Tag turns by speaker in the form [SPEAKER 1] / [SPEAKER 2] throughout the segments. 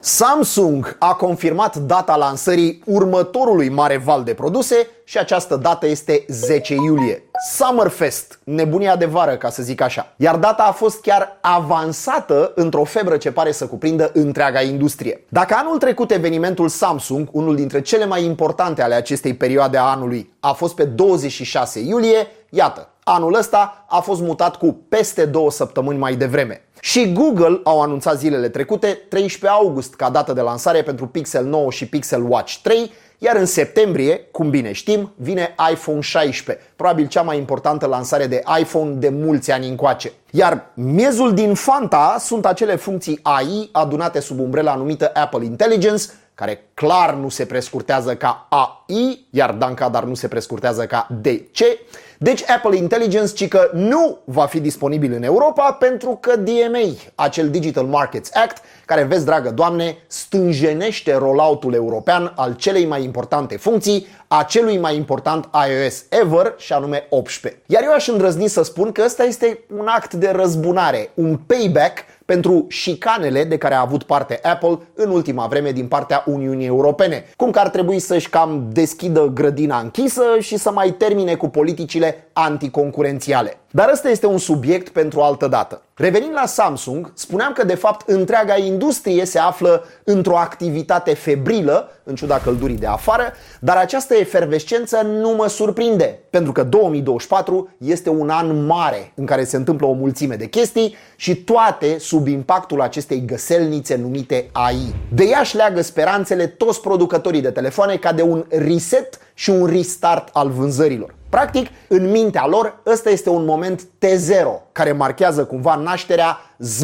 [SPEAKER 1] Samsung a confirmat data lansării următorului mare val de produse și această dată este 10 iulie. Summerfest, nebunia de vară, ca să zic așa. Iar data a fost chiar avansată într-o febră ce pare să cuprindă întreaga industrie. Dacă anul trecut evenimentul Samsung, unul dintre cele mai importante ale acestei perioade a anului, a fost pe 26 iulie, iată, anul ăsta a fost mutat cu peste 2 săptămâni mai devreme. Și Google au anunțat zilele trecute 13 august ca dată de lansare pentru Pixel 9 și Pixel Watch 3, iar în septembrie, cum bine știm, vine iPhone 16, probabil cea mai importantă lansare de iPhone de mulți ani încoace. Iar miezul din fanta sunt acele funcții AI adunate sub umbrela numită Apple Intelligence, care clar nu se prescurtează ca AI, iar dar nu se prescurtează ca DC. Deci Apple Intelligence cică nu va fi disponibil în Europa pentru că DMA, acel Digital Markets Act, care, vezi dragă doamne, stânjenește rollout-ul european al celei mai importante funcții, a celui mai important iOS ever, și anume 18. Iar eu aș îndrăzni să spun că ăsta este un act de răzbunare, un payback pentru șicanele de care a avut parte Apple în ultima vreme din partea Uniunii Europene. Cum că ar trebui să-și cam deschidă grădina închisă și să mai termine cu politicile anticoncurențiale. Dar ăsta este un subiect pentru altă dată. Revenind la Samsung, spuneam că de fapt întreaga industrie se află într-o activitate febrilă, în ciuda căldurii de afară, dar această efervescență nu mă surprinde, pentru că 2024 este un an mare în care se întâmplă o mulțime de chestii și toate sub impactul acestei găselnițe numite AI. De ea își leagă speranțele toți producătorii de telefoane ca de un reset și un restart al vânzărilor. Practic, în mintea lor, ăsta este un moment T0 care marchează cumva nașterea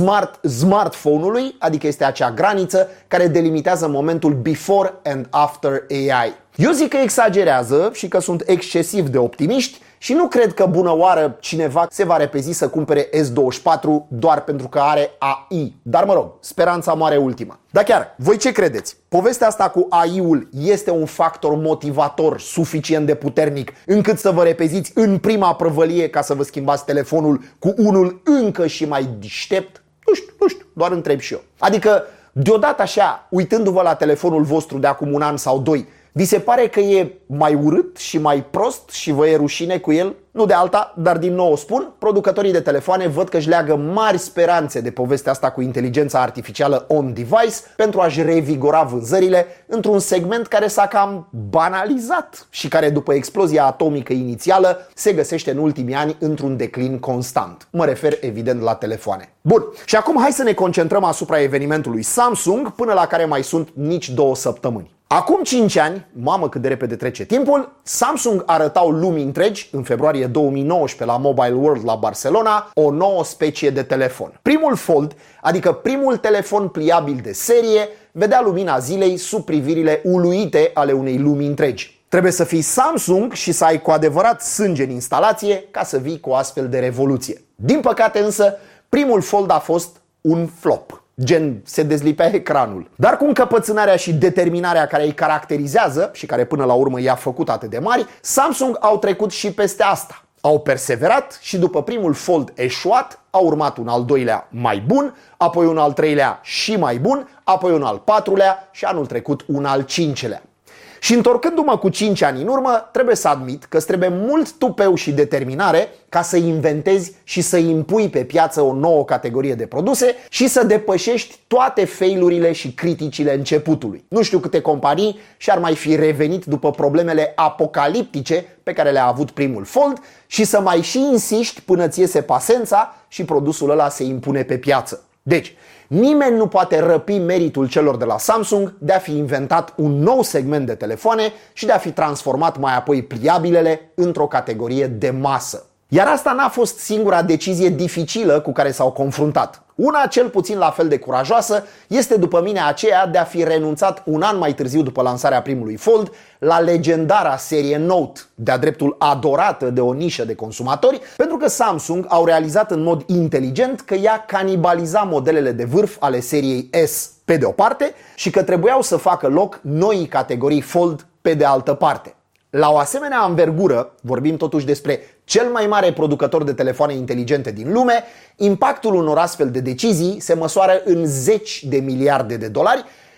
[SPEAKER 1] smartphone-ului, adică este acea graniță care delimitează momentul before and after AI. Eu zic că exagerează și că sunt excesiv de optimiști și nu cred că bună oară cineva se va repezi să cumpere S24 doar pentru că are AI. Dar mă rog, speranța moare ultima. Dar chiar, voi ce credeți? Povestea asta cu AI-ul este un factor motivator suficient de puternic încât să vă repeziți în prima prăvălie ca să vă schimbați telefonul cu unul încă și mai deștept? Nu știu, doar întreb și eu. Adică, deodată așa, uitându-vă la telefonul vostru de acum un an sau 2, vi se pare că e mai urât și mai prost și vă e rușine cu el? Nu de alta, dar din nou o spun, producătorii de telefoane văd că își leagă mari speranțe de povestea asta cu inteligența artificială on-device pentru a-și revigora vânzările într-un segment care s-a cam banalizat și care după explozia atomică inițială se găsește în ultimii ani într-un declin constant. Mă refer evident la telefoane. Bun, și acum hai să ne concentrăm asupra evenimentului Samsung, până la care mai sunt nici 2 săptămâni. Acum 5 ani, mamă cât de repede trece timpul, Samsung arătau lumii întregi, în februarie 2019 la Mobile World la Barcelona, o nouă specie de telefon. Primul Fold, adică primul telefon pliabil de serie, vedea lumina zilei sub privirile uluite ale unei lumi întregi. Trebuie să fii Samsung și să ai cu adevărat sânge în instalație ca să vii cu o astfel de revoluție. Din păcate însă, primul Fold a fost un flop. Gen, se dezlipea ecranul. Dar cu încăpățânarea și determinarea care îi caracterizează și care până la urmă i-a făcut atât de mari, Samsung au trecut și peste asta. Au perseverat și după primul Fold eșuat, a urmat un al doilea mai bun, apoi un al treilea și mai bun, apoi un al patrulea și anul trecut un al cincelea. Și întorcându-mă cu 5 ani în urmă, trebuie să admit că îți trebuie mult tupeu și determinare ca să inventezi și să impui pe piață o nouă categorie de produse și să depășești toate failurile și criticile începutului. Nu știu câte companii și-ar mai fi revenit după problemele apocaliptice pe care le-a avut primul Fold și să mai și insiști până ți iese pasența și produsul ăla se impune pe piață. Deci, nimeni nu poate răpi meritul celor de la Samsung de a fi inventat un nou segment de telefoane și de a fi transformat mai apoi pliabilele într-o categorie de masă. Iar asta n-a fost singura decizie dificilă cu care s-au confruntat. Una cel puțin la fel de curajoasă este după mine aceea de a fi renunțat un an mai târziu după lansarea primului Fold la legendara serie Note, de-a dreptul adorată de o nișă de consumatori, pentru că Samsung au realizat în mod inteligent că ea canibaliza modelele de vârf ale seriei S pe de o parte și că trebuiau să facă loc noii categorii Fold pe de altă parte. La o asemenea anvergură, vorbim totuși despre cel mai mare producător de telefoane inteligente din lume, impactul unor astfel de decizii se măsoară în 10 de miliarde de dolari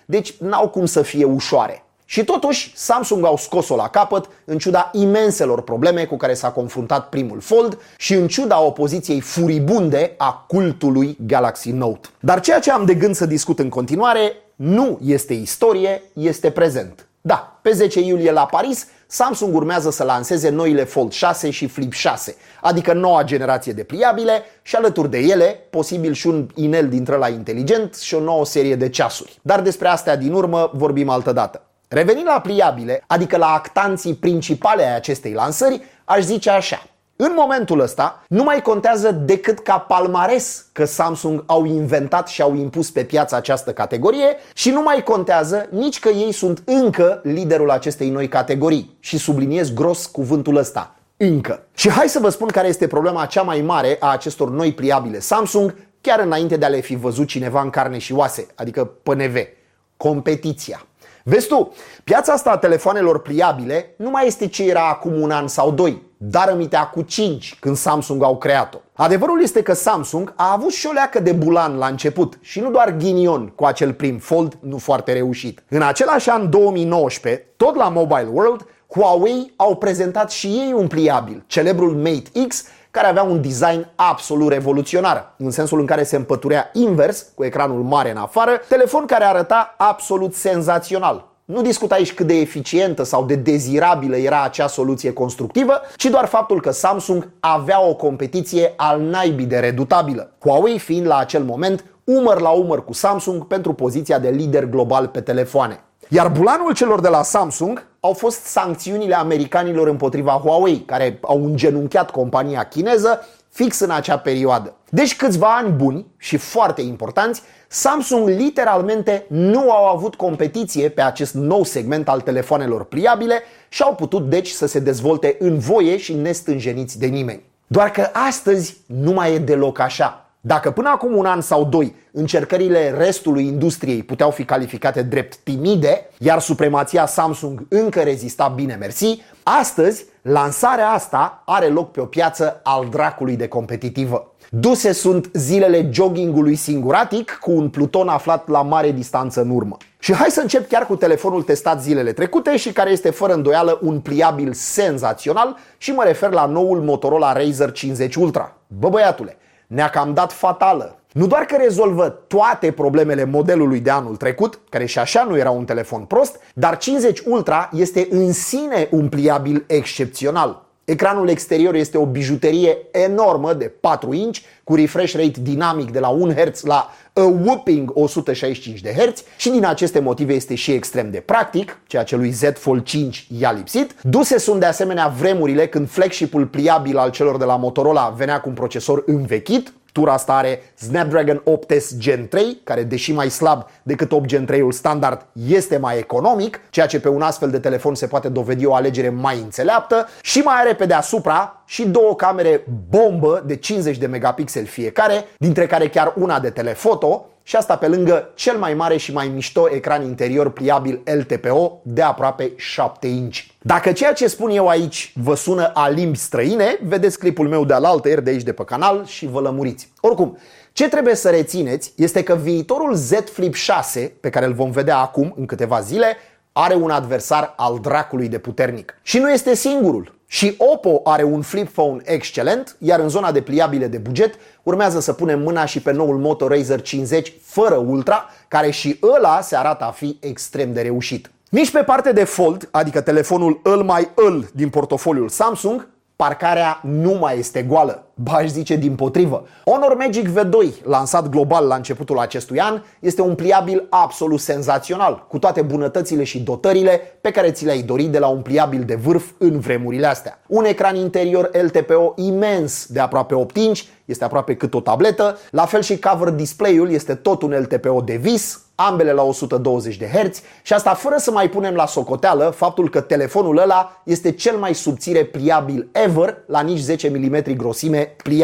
[SPEAKER 1] deci n-au cum să fie ușoare. Și totuși, Samsung au scos-o la capăt în ciuda imenselor probleme cu care s-a confruntat primul Fold și în ciuda opoziției furibunde a cultului Galaxy Note. Dar ceea ce am de gând să discut în continuare nu este istorie, este prezent. Da, pe 10 iulie la Paris, Samsung urmează să lanseze noile Fold 6 și Flip 6, adică noua generație de pliabile și alături de ele, posibil și un inel dintre ăla inteligent și o nouă serie de ceasuri. Dar despre astea din urmă vorbim altădată. Revenind la pliabile, adică la actanții principale ai acestei lansări, aș zice așa. În momentul ăsta nu mai contează decât ca palmares că Samsung au inventat și au impus pe piață această categorie și nu mai contează nici că ei sunt încă liderul acestei noi categorii. Și subliniez gros cuvântul ăsta, încă. Și hai să vă spun care este problema cea mai mare a acestor noi pliabile Samsung, chiar înainte de a le fi văzut cineva în carne și oase, adică PNV. Competiția. Vezi tu, piața asta a telefoanelor pliabile nu mai este ce era acum un an sau doi, dar rămitea cu 5 când Samsung au creat-o. Adevărul este că Samsung a avut și o leacă de bulan la început și nu doar ghinion cu acel prim Fold nu foarte reușit. În același an 2019, tot la Mobile World, Huawei au prezentat și ei un pliabil, celebrul Mate X, care avea un design absolut revoluționar, în sensul în care se împăturea invers, cu ecranul mare în afară, telefon care arăta absolut senzațional. Nu discut aici cât de eficientă sau de dezirabilă era acea soluție constructivă, ci doar faptul că Samsung avea o competiție al naibii de redutabilă, Huawei fiind la acel moment umăr la umăr cu Samsung pentru poziția de lider global pe telefoane. Iar bulanul celor de la Samsung au fost sancțiunile americanilor împotriva Huawei, care au îngenunchiat compania chineză fix în acea perioadă. Deci câțiva ani buni și foarte importanți, Samsung literalmente nu au avut competiție pe acest nou segment al telefoanelor pliabile și au putut deci să se dezvolte în voie și nestânjeniți de nimeni. Doar că astăzi nu mai e deloc așa. Dacă până acum un an sau doi încercările restului industriei puteau fi calificate drept timide, iar supremația Samsung încă rezista bine mersi, astăzi lansarea asta are loc pe o piață al dracului de competitivă. Duse sunt zilele joggingului singuratic cu un pluton aflat la mare distanță în urmă. Și hai să încep chiar cu telefonul testat zilele trecute și care este fără îndoială un pliabil senzațional și mă refer la noul Motorola Razr 50 Ultra. Bă băiatule, ne-a cam dat fatală. Nu doar că rezolvă toate problemele modelului de anul trecut, care și așa nu era un telefon prost, dar 50 Ultra este în sine un pliabil excepțional. Ecranul exterior este o bijuterie enormă de 4 inch cu refresh rate dinamic de la 1 Hz la a whooping 165 de Hz și din aceste motive este și extrem de practic, ceea ce lui Z Fold 5 i-a lipsit. Duse sunt de asemenea vremurile când flagship-ul pliabil al celor de la Motorola venea cu un procesor învechit. Tura asta are Snapdragon 8S Gen 3, care deși mai slab decât 8 Gen 3-ul standard, este mai economic, ceea ce pe un astfel de telefon se poate dovedi o alegere mai înțeleaptă și mai are pe deasupra și două camere bombă de 50 de megapixeli fiecare, dintre care chiar una de telefoto, și asta pe lângă cel mai mare și mai mișto ecran interior pliabil LTPO de aproape 7 inch. Dacă ceea ce spun eu aici vă sună a limbi străine, vedeți clipul meu de alaltăieri de aici de pe canal și vă lămuriți. Oricum, ce trebuie să rețineți este că viitorul Z Flip 6, pe care îl vom vedea acum în câteva zile, are un adversar al dracului de puternic. Și nu este singurul. Și Oppo are un flip phone excelent, iar în zona de pliabile de buget urmează să punem mâna și pe noul Moto Razr 50 fără Ultra, care și ăla se arată a fi extrem de reușit. Nici pe parte de Fold, adică telefonul îl din portofoliul Samsung, parcarea nu mai este goală, ba aș zice dimpotrivă. Honor Magic V2, lansat global la începutul acestui an, este un pliabil absolut senzațional, cu toate bunătățile și dotările pe care ți le-ai dorit de la un pliabil de vârf în vremurile astea. Un ecran interior LTPO imens de aproape 8 inch, este aproape cât o tabletă, la fel și cover display-ul este tot un LTPO de vis, ambele la 120 de Hz și asta fără să mai punem la socoteală faptul că telefonul ăla este cel mai subțire pliabil ever la nici 10 mm grosime pliat.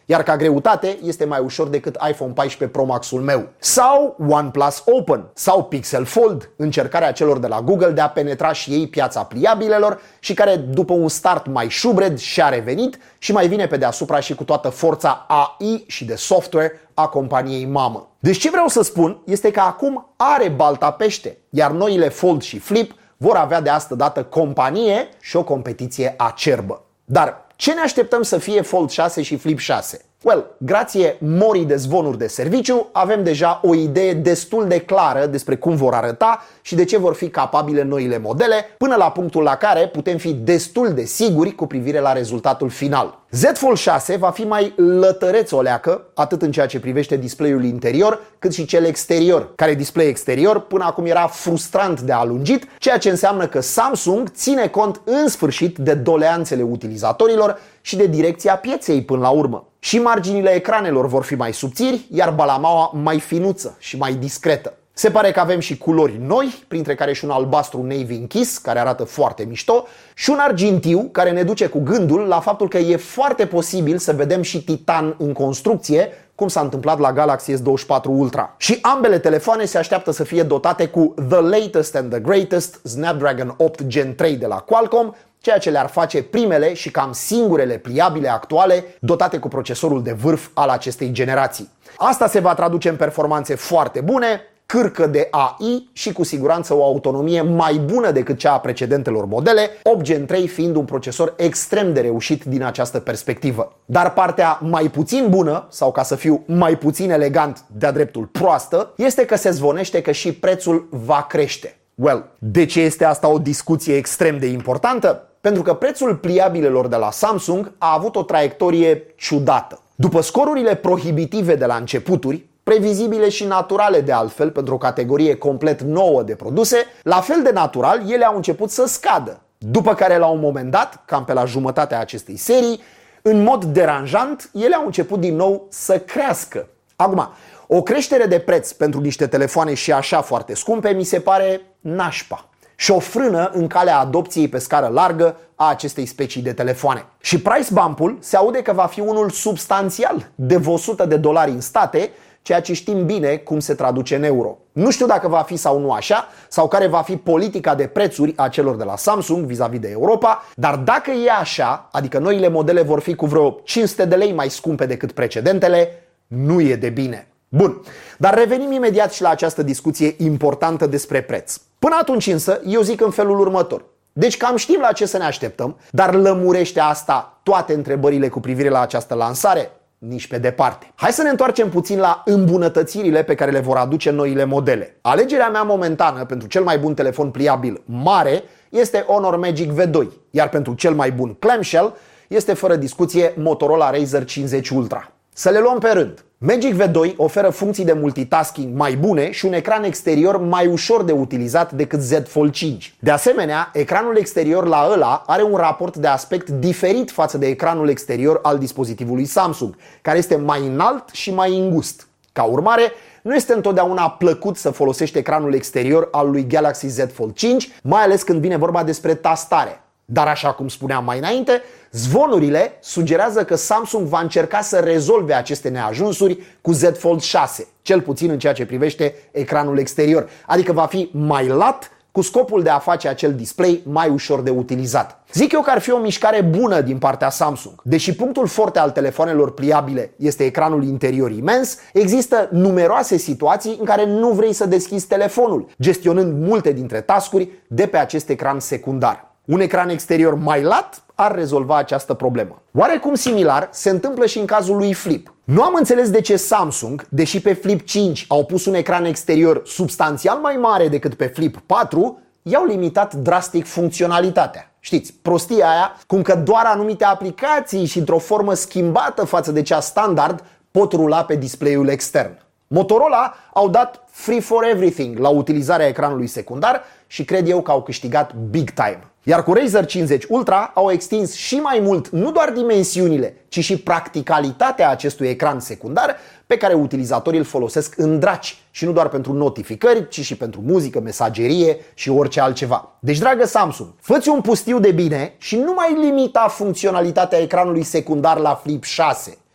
[SPEAKER 1] iar ca greutate este mai ușor decât iPhone 14 Pro Max-ul meu. Sau OnePlus Open sau Pixel Fold, încercarea celor de la Google de a penetra și ei piața pliabilelor și care după un start mai șubred și-a revenit și mai vine pe deasupra și cu toată forța AI și de software a companiei mamă. Deci ce vreau să spun este că acum are balta pește, iar noile Fold și Flip vor avea de asta dată companie și o competiție acerbă. Dar ce ne așteptăm să fie Fold 6 și Flip 6? Well, grație morii de zvonuri de serviciu, avem deja o idee destul de clară despre cum vor arăta și de ce vor fi capabile noile modele, până la punctul la care putem fi destul de siguri cu privire la rezultatul final. Z Fold 6 va fi mai lătăreț o leacă, atât în ceea ce privește display-ul interior, cât și cel exterior, care display exterior până acum era frustrant de alungit, ceea ce înseamnă că Samsung ține cont în sfârșit de doleanțele utilizatorilor și de direcția pieței până la urmă. Și marginile ecranelor vor fi mai subțiri, iar balamaua mai finuță și mai discretă. Se pare că avem și culori noi, printre care și un albastru navy închis, care arată foarte mișto, și un argintiu, care ne duce cu gândul la faptul că e foarte posibil să vedem și titan în construcție, cum s-a întâmplat la Galaxy S24 Ultra. Și ambele telefoane se așteaptă să fie dotate cu the latest and the greatest Snapdragon 8 Gen 3 de la Qualcomm, ceea ce le-ar face primele și cam singurele pliabile actuale dotate cu procesorul de vârf al acestei generații. Asta se va traduce în performanțe foarte bune, cârcă de AI și cu siguranță o autonomie mai bună decât cea a precedentelor modele, 8 Gen 3 fiind un procesor extrem de reușit din această perspectivă. Dar partea mai puțin bună, sau ca să fiu mai puțin elegant, de-a dreptul proastă, este că se zvonește că și prețul va crește. Well, de ce este asta o discuție extrem de importantă? Pentru că prețul pliabilelor de la Samsung a avut o traiectorie ciudată. După scorurile prohibitive de la începuturi, previzibile și naturale de altfel pentru o categorie complet nouă de produse, la fel de natural ele au început să scadă. După care la un moment dat, cam pe la jumătatea acestei serii, în mod deranjant, ele au început din nou să crească. Acum, o creștere de preț pentru niște telefoane și așa foarte scumpe mi se pare nașpa și o frână în calea adopției pe scară largă a acestei specii de telefoane. Și price bump-ul se aude că va fi unul substanțial, de $100 în state, ceea ce știm bine cum se traduce în euro. Nu știu dacă va fi sau nu așa, sau care va fi politica de prețuri a celor de la Samsung vis-a-vis de Europa, dar dacă e așa, adică noile modele vor fi cu vreo 500 de lei mai scumpe decât precedentele, nu e de bine. Bun, dar revenim imediat și la această discuție importantă despre preț. Până atunci însă, eu zic în felul următor. Deci cam știm la ce să ne așteptăm, dar lămurește asta toate întrebările cu privire la această lansare? Nici pe departe. Hai să ne întoarcem puțin la îmbunătățirile pe care le vor aduce noile modele. Alegerea mea momentană pentru cel mai bun telefon pliabil mare este Honor Magic V2, iar pentru cel mai bun clamshell este fără discuție Motorola Razr 50 Ultra. Să le luăm pe rând. Magic V2 oferă funcții de multitasking mai bune și un ecran exterior mai ușor de utilizat decât Z Fold 5. De asemenea, ecranul exterior la ăla are un raport de aspect diferit față de ecranul exterior al dispozitivului Samsung, care este mai înalt și mai îngust. Ca urmare, nu este întotdeauna plăcut să folosești ecranul exterior al lui Galaxy Z Fold 5, mai ales când vine vorba despre tastare. Dar așa cum spuneam mai înainte, zvonurile sugerează că Samsung va încerca să rezolve aceste neajunsuri cu Z Fold 6, cel puțin în ceea ce privește ecranul exterior, adică va fi mai lat cu scopul de a face acel display mai ușor de utilizat. Zic eu că ar fi o mișcare bună din partea Samsung. Deși punctul forte al telefonelor pliabile este ecranul interior imens, există numeroase situații în care nu vrei să deschizi telefonul, gestionând multe dintre task-uri de pe acest ecran secundar. Un ecran exterior mai lat ar rezolva această problemă. Oarecum similar se întâmplă și în cazul lui Flip. Nu am înțeles de ce Samsung, deși pe Flip 5 au pus un ecran exterior substanțial mai mare decât pe Flip 4, i-au limitat drastic funcționalitatea. Știți, prostia aia, cum că doar anumite aplicații și într-o formă schimbată față de cea standard pot rula pe display-ul extern. Motorola au dat free for everything la utilizarea ecranului secundar și cred eu că au câștigat big time. Iar cu Razr 50 Ultra au extins și mai mult nu doar dimensiunile, ci și practicalitatea acestui ecran secundar pe care utilizatorii îl folosesc în draci și nu doar pentru notificări, ci și pentru muzică, mesagerie și orice altceva. Deci, dragă Samsung, fă-ți un pustiu de bine și nu mai limita funcționalitatea ecranului secundar la Flip 6.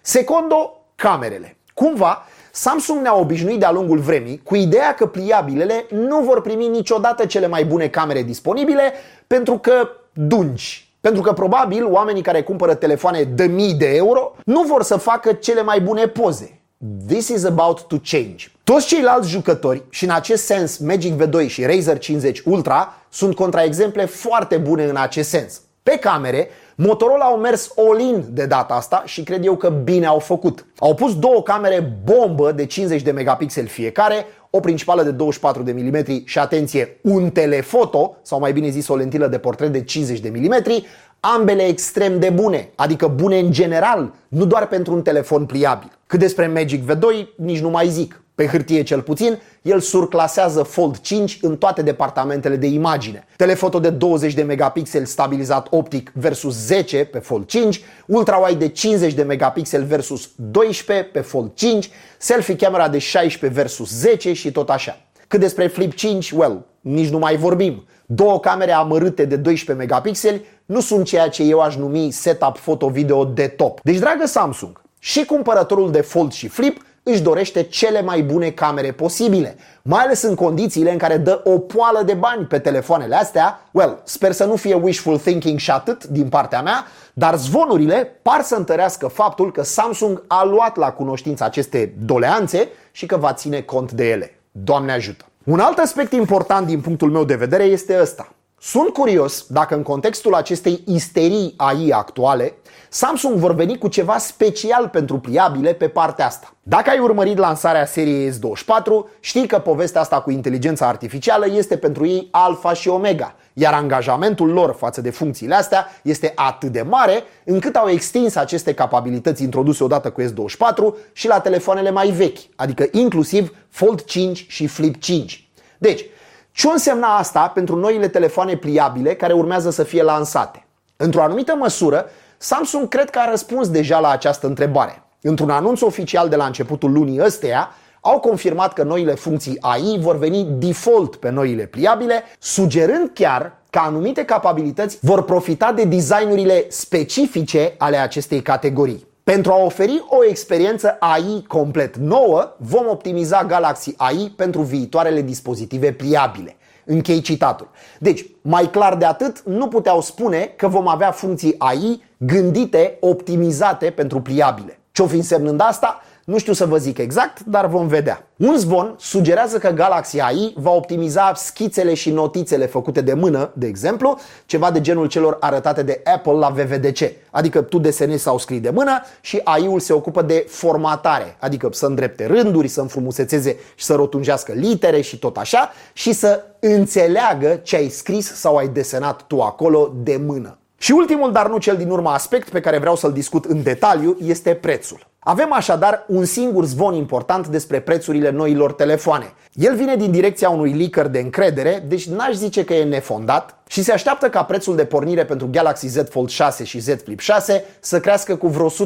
[SPEAKER 1] Secondo, camerele. Cumva, Samsung ne-a obișnuit de-a lungul vremii cu ideea că pliabilele nu vor primi niciodată cele mai bune camere disponibile pentru că dungi. Pentru că probabil oamenii care cumpără telefoane de mii de euro nu vor să facă cele mai bune poze. This is about to change. Toți ceilalți jucători, și în acest sens Magic V2 și Razer 50 Ultra, sunt contraexemple foarte bune în acest sens. Pe camere, Motorola au mers all-in de data asta și cred eu că bine au făcut. Au pus două camere bombă de 50 de megapixeli fiecare, o principală de 24 de mm și, atenție, un telefoto, sau mai bine zis o lentilă de portret de 50 de mm, ambele extrem de bune, adică bune în general, nu doar pentru un telefon pliabil. Cât despre Magic V2, nici nu mai zic. Pe hârtie cel puțin, el surclasează Fold 5 în toate departamentele de imagine. Telefoto de 20 de megapixeli stabilizat optic versus 10 pe Fold 5, ultra-wide de 50 de megapixeli versus 12 pe Fold 5, selfie camera de 16 versus 10 și tot așa. Cât despre Flip 5, nici nu mai vorbim. Două camere amărâte de 12 megapixeli nu sunt ceea ce eu aș numi setup foto-video de top. Deci, dragă Samsung, și cumpărătorul de Fold și Flip își dorește cele mai bune camere posibile, mai ales în condițiile în care dă o poală de bani pe telefoanele astea. Sper să nu fie wishful thinking și atât din partea mea, dar zvonurile par să întărească faptul că Samsung a luat la cunoștință aceste doleanțe și că va ține cont de ele. Doamne ajută! Un alt aspect important din punctul meu de vedere este ăsta. Sunt curios dacă în contextul acestei isterii AI actuale, Samsung vor veni cu ceva special pentru pliabile pe partea asta. Dacă ai urmărit lansarea seriei S24, știi că povestea asta cu inteligența artificială este pentru ei alfa și omega, iar angajamentul lor față de funcțiile astea este atât de mare încât au extins aceste capabilități introduse odată cu S24 și la telefoanele mai vechi, adică inclusiv Fold 5 și Flip 5. Deci, ce însemna asta pentru noile telefoane pliabile care urmează să fie lansate? Într-o anumită măsură, Samsung cred că a răspuns deja la această întrebare. Într-un anunț oficial de la începutul lunii ăsteia, au confirmat că noile funcții AI vor veni default pe noile pliabile, sugerând chiar că anumite capabilități vor profita de designurile specifice ale acestei categorii. Pentru a oferi o experiență AI complet nouă, vom optimiza Galaxy AI pentru viitoarele dispozitive pliabile. Închei citatul. Deci, mai clar de atât, nu puteau spune că vom avea funcții AI gândite, optimizate pentru pliabile. Ce-o fi însemnând asta? Nu știu să vă zic exact, dar vom vedea. Un zvon sugerează că Galaxy AI va optimiza schițele și notițele făcute de mână, de exemplu, ceva de genul celor arătate de Apple la WWDC. Adică tu desenezi sau scrii de mână și AI-ul se ocupă de formatare, adică să îndrepte rânduri, să înfrumusețeze și să rotunjească litere și tot așa, și să înțeleagă ce ai scris sau ai desenat tu acolo de mână. Și ultimul, dar nu cel din urmă aspect pe care vreau să-l discut în detaliu este prețul. Avem așadar un singur zvon important despre prețurile noilor telefoane. El vine din direcția unui leaker de încredere, deci n-aș zice că e nefondat, și se așteaptă ca prețul de pornire pentru Galaxy Z Fold 6 și Z Flip 6 să crească cu vreo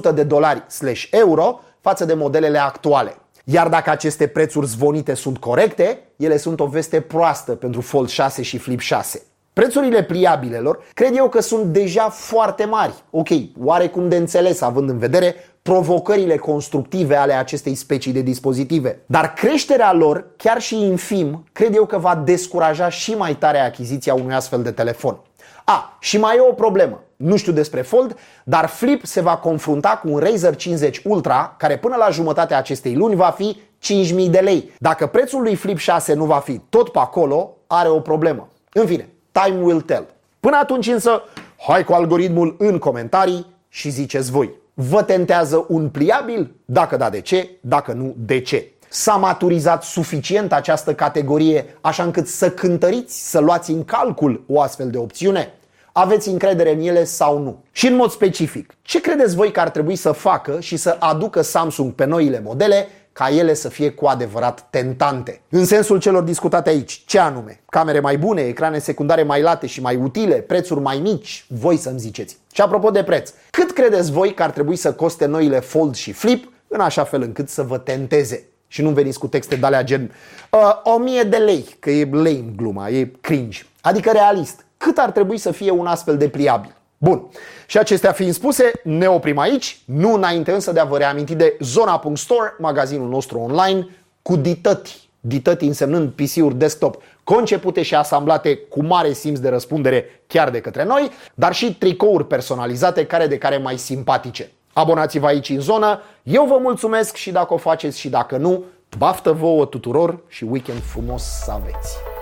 [SPEAKER 1] $100/euro față de modelele actuale. Iar dacă aceste prețuri zvonite sunt corecte, ele sunt o veste proastă pentru Fold 6 și Flip 6. Prețurile pliabilelor cred eu că sunt deja foarte mari. Ok, oarecum de înțeles având în vedere provocările constructive ale acestei specii de dispozitive. Dar creșterea lor, chiar și infim, cred eu că va descuraja și mai tare achiziția unui astfel de telefon. Și mai e o problemă. Nu știu despre Fold, dar Flip se va confrunta cu un Razer 50 Ultra, care până la jumătatea acestei luni va fi 5.000 de lei. Dacă prețul lui Flip 6 nu va fi tot pe acolo, are o problemă. În fine, time will tell. Până atunci însă, hai cu algoritmul în comentarii și ziceți voi. Vă tentează un pliabil? Dacă da, de ce? Dacă nu, de ce? S-a maturizat suficient această categorie așa încât să cântăriți, să luați în calcul o astfel de opțiune? Aveți încredere în ele sau nu? Și în mod specific, ce credeți voi că ar trebui să facă și să aducă Samsung pe noile modele ca ele să fie cu adevărat tentante? În sensul celor discutate aici, ce anume? Camere mai bune, ecrane secundare mai late și mai utile, prețuri mai mici? Voi să-mi ziceți. Și apropo de preț, cât credeți voi că ar trebui să coste noile Fold și Flip în așa fel încât să vă tenteze? Și nu veniți cu texte de-alea gen 1000 de lei, că e lame gluma, e cringe. Adică realist, cât ar trebui să fie un astfel de pliabil? Bun, și acestea fiind spuse, ne oprim aici, nu înainte însă de a vă reaminti de Zona.store, magazinul nostru online cu dităti. Dităti însemnând PC-uri desktop concepute și asamblate cu mare simț de răspundere chiar de către noi, dar și tricouri personalizate care de care mai simpatice. Abonați-vă aici în zonă, eu vă mulțumesc și dacă o faceți și dacă nu, baftă vouă tuturor și weekend frumos să aveți!